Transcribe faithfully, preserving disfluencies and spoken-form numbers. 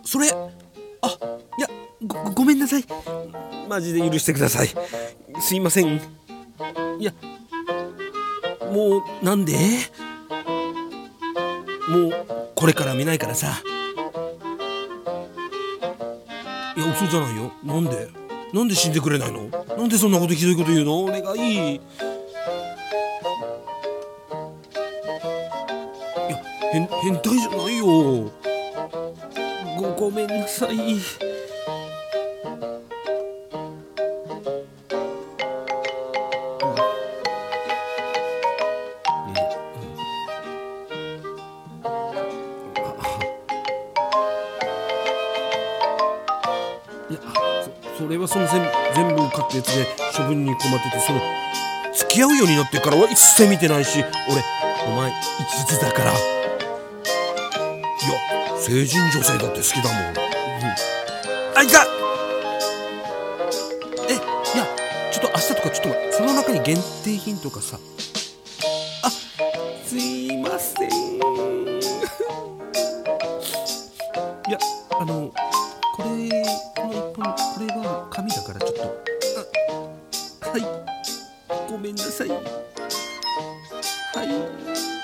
それ、あ、いや、ご、ごめんなさい。マジで許してください。すいません。いや、もう、なんでもう、これから見ないからさ。いや、嘘じゃないよ。なんでなんで死んでくれないの？なんでそんなことひどいこと言うの？お願い。いや、変、変態じゃないよ。ご、ごめんなさい。いや、そ、それはその全全部書くやつで処分に困ってて、その付き合うようになってからは一切見てないし、俺お前一途だから。いや、成人女性だって好きだもん、うん、あいた。え、いや、ちょっと明日とかちょっと待って、その中に限定品とかさ。あ、すいません。いや、あのこれ、この一本、これは紙だからちょっと、あ、はい、ごめんなさい。はい。